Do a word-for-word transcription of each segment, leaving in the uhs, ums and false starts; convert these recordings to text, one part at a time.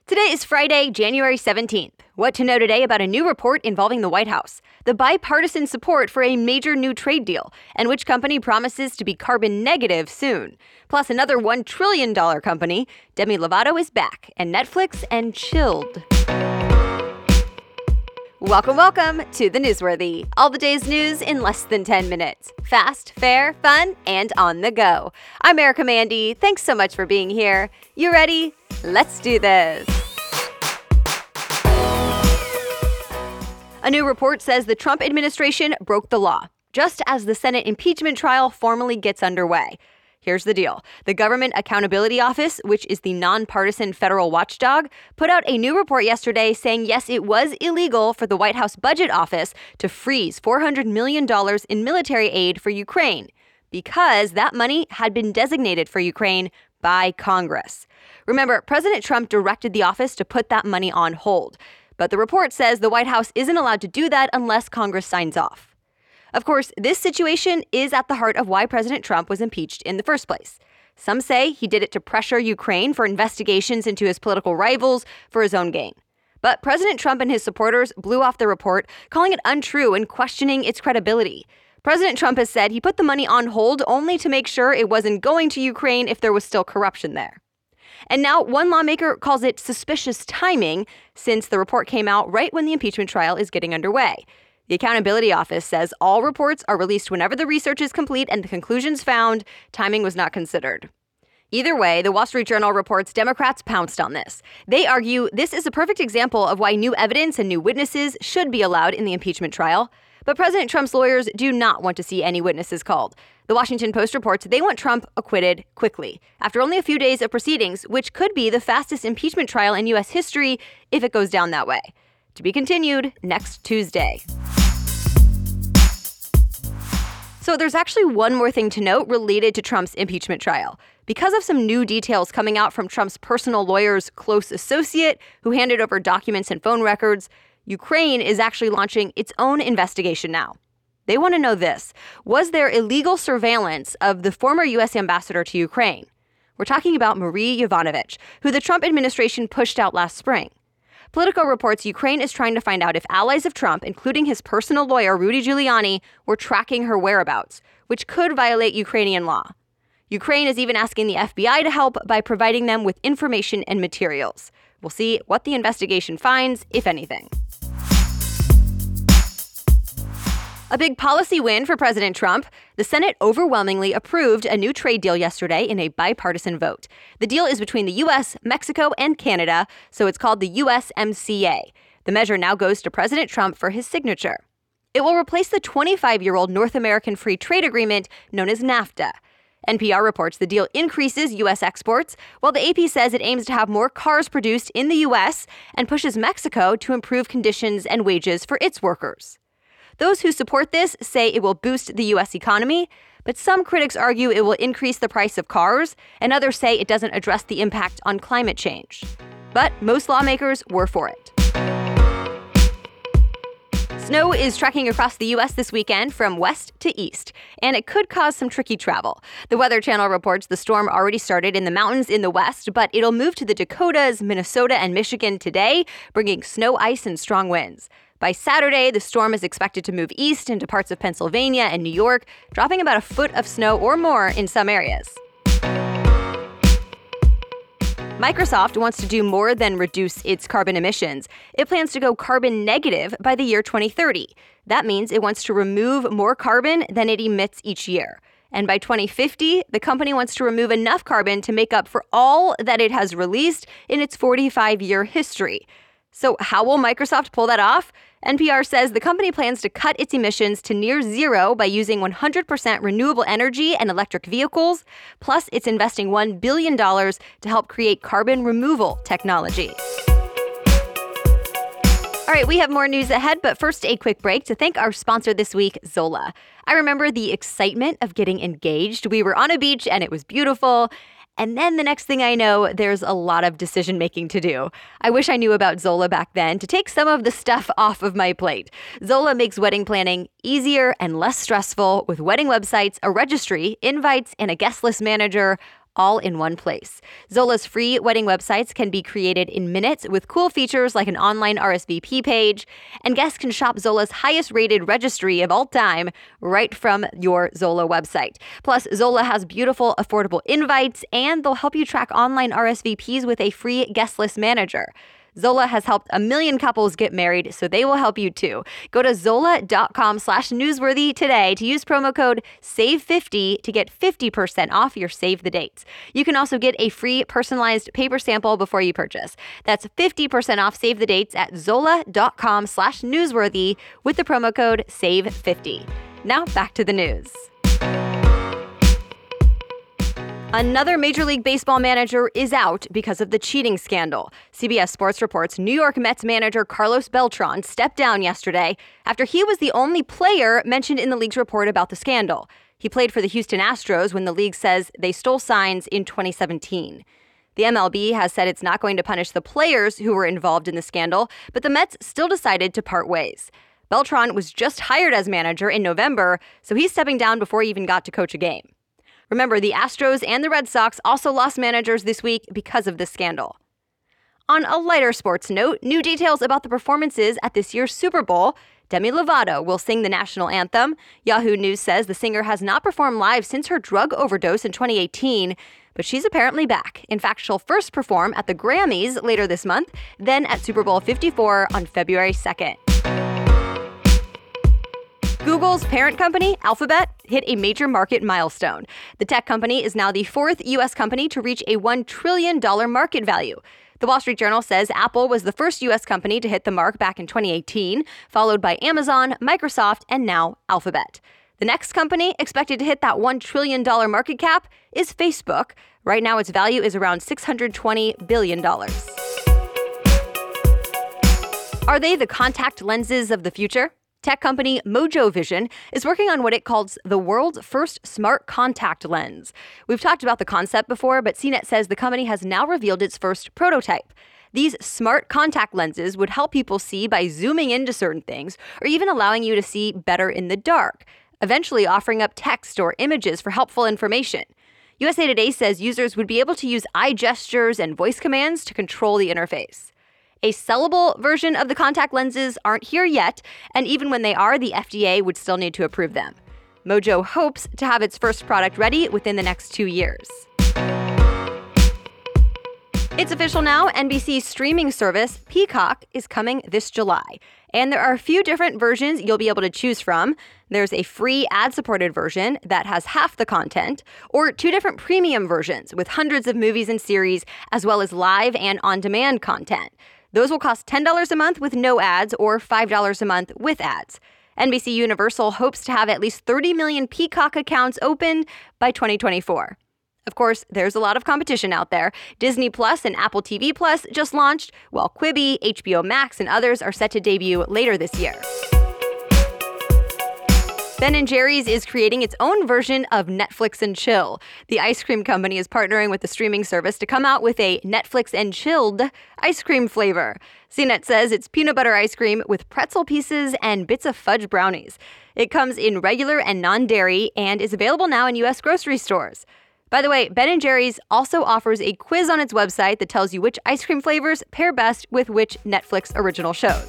Today is Friday, January seventeenth. What to know today about a new report involving the White House, the bipartisan support for a major new trade deal, and which company promises to be carbon negative soon. Plus, another one trillion dollars company, Demi Lovato, is back, and Netflix and Chilled. Welcome, welcome to the Newsworthy. All the day's news in less than ten minutes. Fast, fair, fun, and on the go. I'm Erica Mandy. Thanks so much for being here. You ready? Let's do this. A new report says the Trump administration broke the law, just as the Senate impeachment trial formally gets underway. Here's the deal. The Government Accountability Office, which is the nonpartisan federal watchdog, put out a new report yesterday saying, yes, it was illegal for the White House Budget Office to freeze four hundred million dollars in military aid for Ukraine because that money had been designated for Ukraine by Congress. Remember, President Trump directed the office to put that money on hold. But the report says the White House isn't allowed to do that unless Congress signs off. Of course, this situation is at the heart of why President Trump was impeached in the first place. Some say he did it to pressure Ukraine for investigations into his political rivals for his own gain. But President Trump and his supporters blew off the report, calling it untrue and questioning its credibility. President Trump has said he put the money on hold only to make sure it wasn't going to Ukraine if there was still corruption there. And now one lawmaker calls it suspicious timing since the report came out right when the impeachment trial is getting underway. The Accountability Office says all reports are released whenever the research is complete and the conclusions found. Timing was not considered. Either way, the Wall Street Journal reports Democrats pounced on this. They argue this is a perfect example of why new evidence and new witnesses should be allowed in the impeachment trial. But President Trump's lawyers do not want to see any witnesses called. The Washington Post reports they want Trump acquitted quickly, after only a few days of proceedings, which could be the fastest impeachment trial in U S history if it goes down that way. To be continued next Tuesday. So there's actually one more thing to note related to Trump's impeachment trial. Because of some new details coming out from Trump's personal lawyer's close associate, who handed over documents and phone records, Ukraine is actually launching its own investigation now. They want to know this. Was there illegal surveillance of the former U S ambassador to Ukraine? We're talking about Marie Yovanovitch, who the Trump administration pushed out last spring. Politico reports Ukraine is trying to find out if allies of Trump, including his personal lawyer, Rudy Giuliani, were tracking her whereabouts, which could violate Ukrainian law. Ukraine is even asking the F B I to help by providing them with information and materials. We'll see what the investigation finds, if anything. A big policy win for President Trump. The Senate overwhelmingly approved a new trade deal yesterday in a bipartisan vote. The deal is between the U S, Mexico, and Canada, so it's called the U S M C A. The measure now goes to President Trump for his signature. It will replace the twenty-five-year-old North American Free Trade Agreement known as NAFTA. N P R reports the deal increases U S exports, while the A P says it aims to have more cars produced in the U S and pushes Mexico to improve conditions and wages for its workers. Those who support this say it will boost the U S economy, but some critics argue it will increase the price of cars, and others say it doesn't address the impact on climate change. But most lawmakers were for it. Snow is trekking across the U S this weekend from west to east, and it could cause some tricky travel. The Weather Channel reports the storm already started in the mountains in the west, but it'll move to the Dakotas, Minnesota, and Michigan today, bringing snow, ice, and strong winds. By Saturday, the storm is expected to move east into parts of Pennsylvania and New York, dropping about a foot of snow or more in some areas. Microsoft wants to do more than reduce its carbon emissions. It plans to go carbon negative by the year twenty thirty. That means it wants to remove more carbon than it emits each year. And by twenty fifty, the company wants to remove enough carbon to make up for all that it has released in its forty-five-year history. So how will Microsoft pull that off? N P R says the company plans to cut its emissions to near zero by using one hundred percent renewable energy and electric vehicles. Plus, it's investing one billion dollars to help create carbon removal technology. All right, we have more news ahead, but first a quick break to thank our sponsor this week, Zola. I remember the excitement of getting engaged. We were on a beach and it was beautiful. And then the next thing I know, there's a lot of decision making to do. I wish I knew about Zola back then to take some of the stuff off of my plate. Zola makes wedding planning easier and less stressful with wedding websites, a registry, invites, and a guest list manager, all in one place. Zola's free wedding websites can be created in minutes with cool features like an online R S V P page, and guests can shop Zola's highest-rated registry of all time right from your Zola website. Plus, Zola has beautiful, affordable invites, and they'll help you track online R S V Ps with a free guest list manager. Zola has helped a million couples get married, so they will help you too. Go to zola.com slash newsworthy today to use promo code save fifty to get fifty percent off your save the dates. You can also get a free personalized paper sample before you purchase. That's fifty percent off save the dates at zola.com slash newsworthy with the promo code save fifty. Now back to the news. Another Major League Baseball manager is out because of the cheating scandal. C B S Sports reports New York Mets manager Carlos Beltran stepped down yesterday after he was the only player mentioned in the league's report about the scandal. He played for the Houston Astros when the league says they stole signs in twenty seventeen. The M L B has said it's not going to punish the players who were involved in the scandal, but the Mets still decided to part ways. Beltran was just hired as manager in November, so he's stepping down before he even got to coach a game. Remember, the Astros and the Red Sox also lost managers this week because of this scandal. On a lighter sports note, new details about the performances at this year's Super Bowl. Demi Lovato will sing the national anthem. Yahoo News says the singer has not performed live since her drug overdose in twenty eighteen, but she's apparently back. In fact, she'll first perform at the Grammys later this month, then at Super Bowl fifty-four on February second. Google's parent company, Alphabet, hit a major market milestone. The tech company is now the fourth U S company to reach a one trillion dollars market value. The Wall Street Journal says Apple was the first U S company to hit the mark back in twenty eighteen, followed by Amazon, Microsoft, and now Alphabet. The next company expected to hit that one trillion dollars market cap is Facebook. Right now, its value is around six hundred twenty billion dollars. Are they the contact lenses of the future? Tech company Mojo Vision is working on what it calls the world's first smart contact lens. We've talked about the concept before, but C net says the company has now revealed its first prototype. These smart contact lenses would help people see by zooming into certain things, or even allowing you to see better in the dark, eventually offering up text or images for helpful information. U S A Today says users would be able to use eye gestures and voice commands to control the interface. A sellable version of the contact lenses aren't here yet, and even when they are, the F D A would still need to approve them. Mojo hopes to have its first product ready within the next two years. It's official now, N B C's streaming service, Peacock, is coming this July. And there are a few different versions you'll be able to choose from. There's a free ad-supported version that has half the content, or two different premium versions with hundreds of movies and series, as well as live and on-demand content. Those will cost ten dollars a month with no ads or five dollars a month with ads. N B C Universal hopes to have at least thirty million Peacock accounts opened by twenty twenty-four. Of course, there's a lot of competition out there. Disney Plus and Apple T V Plus just launched, while Quibi, H B O Max, and others are set to debut later this year. Ben and Jerry's is creating its own version of Netflix and Chill. The ice cream company is partnering with the streaming service to come out with a Netflix and Chilled ice cream flavor. C net says it's peanut butter ice cream with pretzel pieces and bits of fudge brownies. It comes in regular and non-dairy and is available now in U S grocery stores. By the way, Ben and Jerry's also offers a quiz on its website that tells you which ice cream flavors pair best with which Netflix original shows.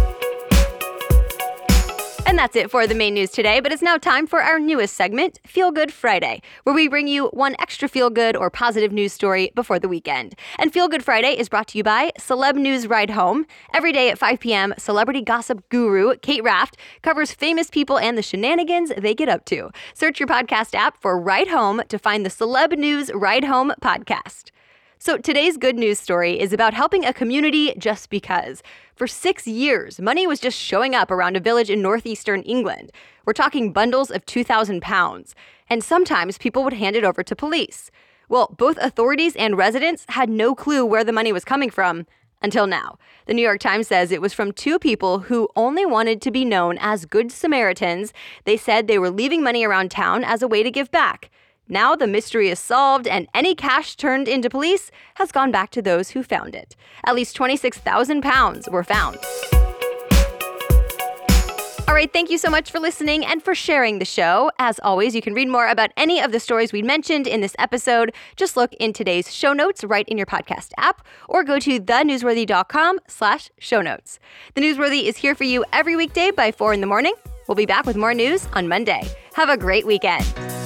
And that's it for the main news today, but it's now time for our newest segment, Feel Good Friday, where we bring you one extra feel-good or positive news story before the weekend. And Feel Good Friday is brought to you by Celeb News Ride Home. Every day at five p.m., celebrity gossip guru Kate Raft covers famous people and the shenanigans they get up to. Search your podcast app for Ride Home to find the Celeb News Ride Home podcast. So today's good news story is about helping a community just because. For six years, money was just showing up around a village in northeastern England. We're talking bundles of two thousand pounds. And sometimes people would hand it over to police. Well, both authorities and residents had no clue where the money was coming from until now. The New York Times says it was from two people who only wanted to be known as Good Samaritans. They said they were leaving money around town as a way to give back. Now the mystery is solved, and any cash turned into police has gone back to those who found it. At least twenty-six thousand pounds were found. All right, thank you so much for listening and for sharing the show. As always, you can read more about any of the stories we mentioned in this episode. Just look in today's show notes right in your podcast app or go to thenewsworthy.com slash show notes. The Newsworthy is here for you every weekday by four in the morning. We'll be back with more news on Monday. Have a great weekend.